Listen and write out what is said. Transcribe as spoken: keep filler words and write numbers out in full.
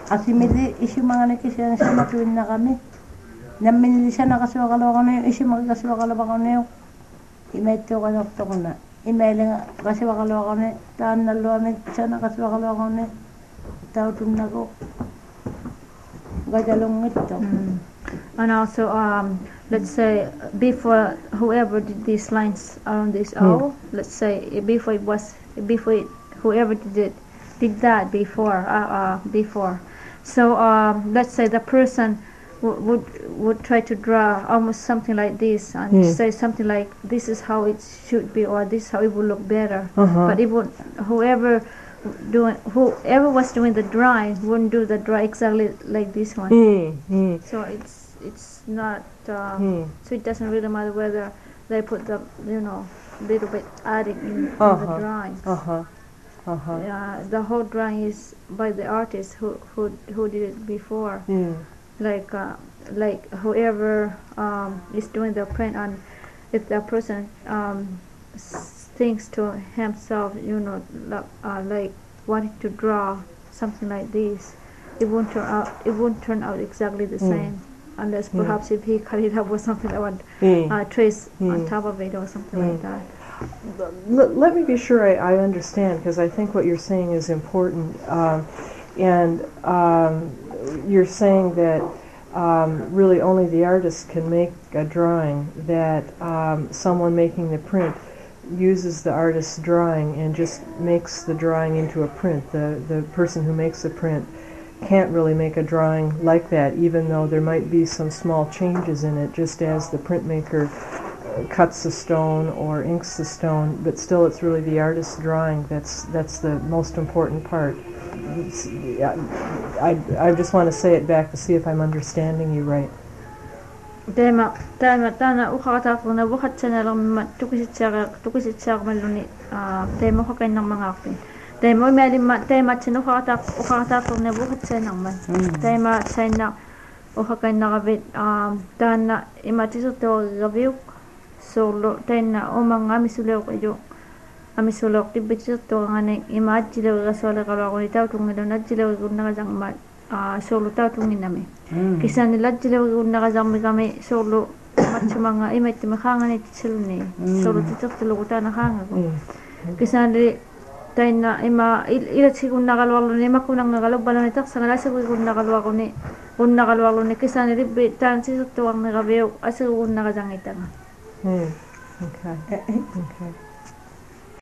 Asimili isimangane kisiyan sa matuwin na kami. Naminili siya nakaswakalawa ko na yung isimagkaswakalawa ko na yung imetyo ka nokto ko na. Imailing kaswakalawa ko na taan na luwa na siya nakaswakalawa ko na tautun na ko. Gadalong ito. Mm. And also, um, let's say before whoever did these lines around this owl, mm. let's say before it was before it, whoever did it did that before uh, uh, before. So um, let's say the person w- would would try to draw almost something like this and mm. say something like this is how it should be or this is how it would look better. Uh-huh. But it would whoever doing whoever was doing the drawing wouldn't do the drawing exactly like this one. Mm, mm. So it's it's not uh, mm. so it doesn't really matter whether they put the you know little bit adding in, uh-huh. in the drawings. Uh-huh. Uh-huh. Yeah, the whole drawing is by the artist who who who did it before. Mm. Like uh, like whoever um, is doing the print and if the person um, thinks to himself, you know, uh, like wanting to draw something like this, it won't turn out. It won't turn out exactly the mm. same, unless perhaps mm. if he cut it up with something that would mm. uh, trace mm. on top of it or something mm. like that. Let, let me be sure I, I understand, because I think what you're saying is important, um, and um, you're saying that um, really only the artist can make a drawing, that um, someone making the print uses the artist's drawing and just makes the drawing into a print. The the person who makes the print can't really make a drawing like that, even though there might be some small changes in it, just as the printmaker uh, cuts the stone or inks the stone, but still it's really the artist's drawing that's that's the most important part. I, I just want to say it back to see if I'm understanding you right. Tema tema tana ukata kuna buhat sana lang tukisit sa tukisit sa maluni tema ko kayo ng mga akin tema may lima tema sana ukata ukata kuna buhat sana man tema sana ukaka na kabit tana imatiso to gabiuk solo tena o mga misulo kayo amisulo tibitso to ngane imajilo gasola kalau ako itaw kung ilo najilo kung nakasang mat solo taw tungin nami kisa nila jilo kung nakasang kami solo mat sa mga imay timakangan iti siluni solo titok tilukuta na kanga ko kisa nila tayo na ima ilat si kung nakalwalo ni makunang nakalog bala nitak sa nalasa kung nakalwa ko ni kung nakalwalo ni kisa nila tan si tuwang nakabiyo asa kung nakasang itanga okay okay